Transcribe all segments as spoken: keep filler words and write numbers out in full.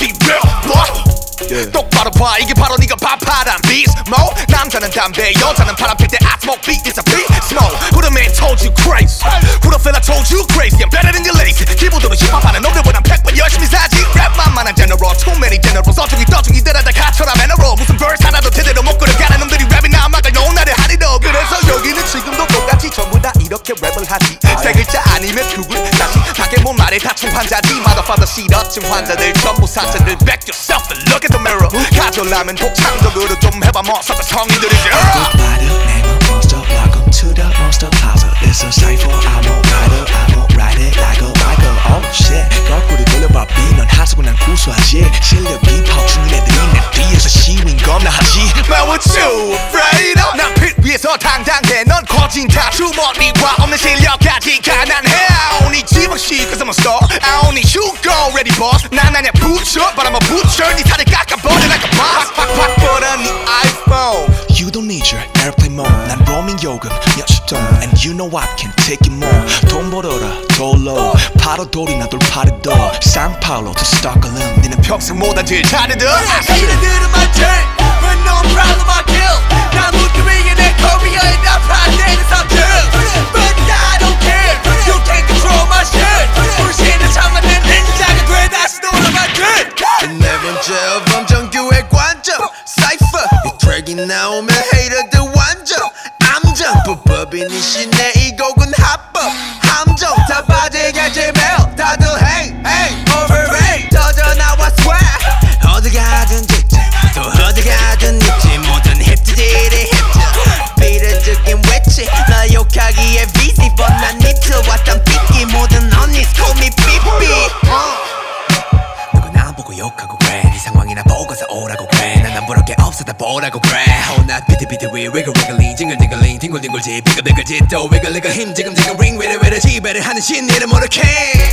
be real boy. Yeah. 똑바로 봐 이게 바로 네가 밥하란 beast mode. 남자는 담배 여자는 바람 필 때 I smoke beat is a beast mode. Who the man told you crazy? Who the fella told you crazy? I'm better than your lazy. 키보드로 힙합하는 놈들보단 백번 열심히 사지. 랩만만한 general too many generals. 어중이 떠중이 때려다 가처럼 애너로 무슨 verse 하나도 제대로 못 끌어가는 놈들이 랩이나 음악을 놓은 나를 하리도. 그래서 여기는 지금도 똑같이 전부 다 이렇게 랩을 하지. 세 글자 아니면 죽을 다시 밖에 못 말해 다친 환자지. Motherfucker 시러친 환자들 전부 사자들. Back yourself and look at the mirror. 가져라면 독창적으로 좀 해봐 뭐 섞어 성인들이지. Monster, welcome to the monster plaza. It's a cipher. I won't ride it, I won't ride it like a biker. Oh shit, 거꾸로 돌려봐 B. 넌 하수고 난 구수하지. 실력이 파워충인 애들이 내 뒤에서 시윈 겁나 하지. Man, what you afraid of? 난 빛 위에서 당당해. 넌 거진 다 주머니와 없는 실력까지 가난해. I only 지방시 cause I'm a star. I only you go ready boss. 난 아냐 butcher but I'm a butcher. 네 살을 깎아버려 like a boss. 팍팍팍 뻗어 네 iPhone. You don't need your airplane mode. 난 roaming 요금 몇십 돈. And you know I can take it more. 돈 벌어라 돌로 바로 돌이나 돌파리도. 상파울로 to 스톡홀름. 니는 평생 못한 제일 잘해도. 하이들은 my turn but no problem I kill. 난 무트윙에 내 커리어에 나 반대는 삼촌. But I don't care. You can't control my shit. 불신을 참아낸 닌자가 돼 다시 돌아갈게. 네 번째 범정규의 관점 Cypher 이 트랙이 나오면 헤이터들 완전 암정 불법인 이 시내 이 곡은 합법 함정 다 빠지게 제멜 다들 hey hey overrate 터져 나와 swag 어디 가든 직진 또 어디 가든 있지 모든 힙들이 힙들 비례적인 위치 나 욕하기에 busy but 난 니트 왔던 삐끼 모든 언니's call me 삐삐 누구나 보고 욕하고 그래 네 상황이나 보고서 오라고 그래 난 안 부러울 게 없어 다 보라고 그래 혼나 비트비트 위 위글 위글링 징글징글링 딩글딩글지 비글비글지 또 위글리글 힘 지금 지금 링 위를 위를 지배를 하는 신이를 모르게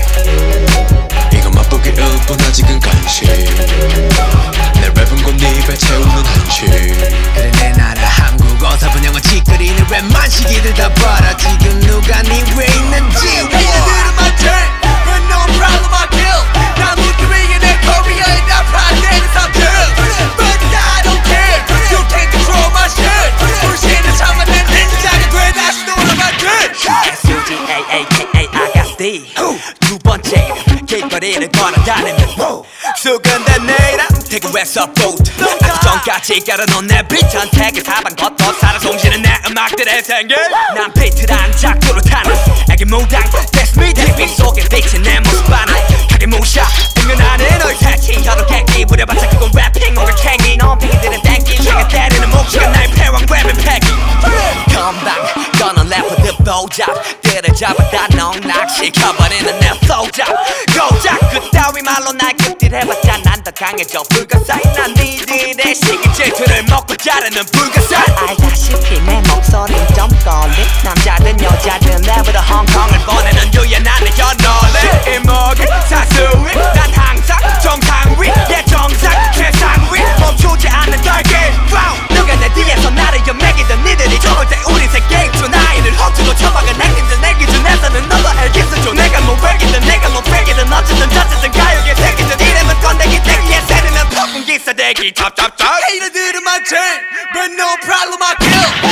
이건 맛보기 일뿐 아직은 간식 내 랩은 곧 네 입에 채우는 한식 그래 내 나라 한국 어서 분영은 찌끄리는 랩만 시기들 다 봐라 지금 누가 네 위에 있는지 하이들은 my turn but no problem I kill. 난 무트윙에 내 커리어에 나 반대는 삼촌. But I don't care. You can't control my shit. 불신을 참아낸 닌자가 돼 다시 돌아갈게. S U G A A K A I got D. 두 번째 길거리를 걸어다니는 수근된 내일아 대구에서 보트 아주 전까지 깔아놓은 내 비트한 택을 사방 걷어 살아 숨쉬는 내 음악들의 생길 난 비트란 작두로 타는 애기 무당 That's me 대빛 속에 비친 내 모습 하나 가게 무샤 은근하는 너의 새치 혀로 객기 부려봤자 그건 래핑 오늘 캥이 넌 비들은 땡기 내가 때리는 몫이가 나의 패왕 랩의 패기 건방 너는 래퍼들 보잡 때를 잡아다 넉락시켜버리는 내 flow잡 고작 그따위 말로 날 극딜해봤자 난 더 강해져 불가사의 난 니들의 시기 질투를 먹고 자르는 불가사의 알다시피 내 목소린 좀 걸린 남자든 여자든 랩으로 홍콩을 보내는 유연한 내 연노래 이목이 사수위 난 항상 정상 위 예 정상 최상 위 멈추지 않는 달기 누가 내 뒤에서 나를 연맥이든 니들이 좋을 때 우리 새 게임 중 나이를 허투루 쳐박은 행님들 내 기준에서는 너도 알겠어 줘 내가 뭐 백이든 내가 뭐 백이든 어쨌든 저쨌든 가요계 새끼든 이름은 건데기 땡기에 세르면 폭풍 기사대기 탑탑탑 하이들은 my turn but no problem I kill.